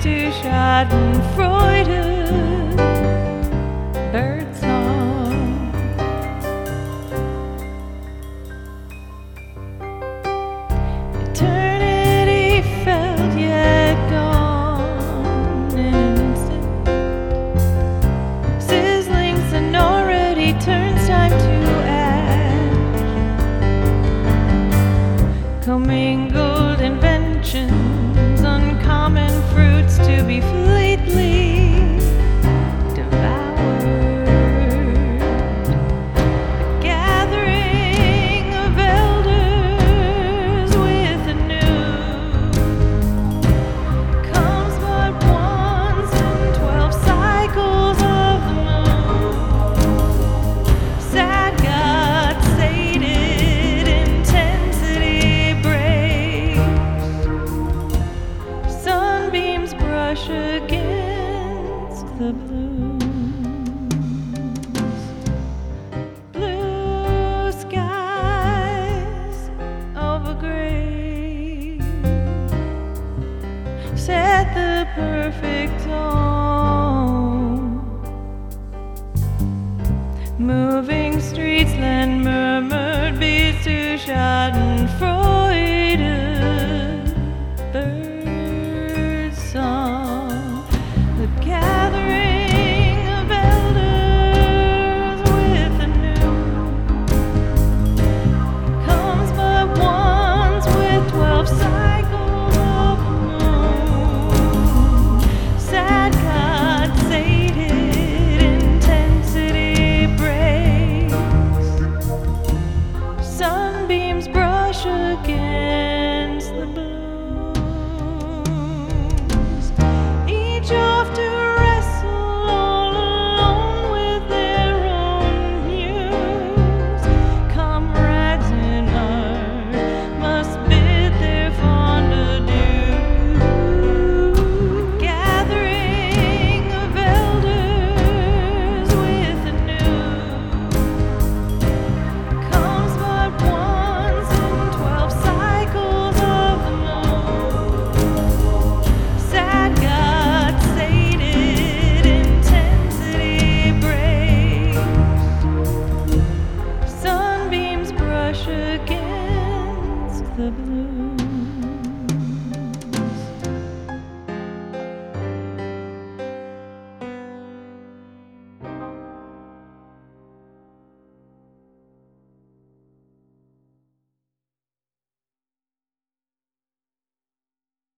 zu Schadenfreude, birdsong. Eternity felt yet gone in an instant. Sizzling sonority turns time to ash. Commingled inventions, uncommon fruits to be fleetly devoured. A gathering of elders with a new comes but once in 12 cycles of the moon. Sad God sated intensity breaks. Sunbeams brush against the blues. Blue skies over gray set the perfect tone. Moving streets lend murmured beats to Schadenfreude, birdsong. The gathering of elders with a new comes but once with 12 sides.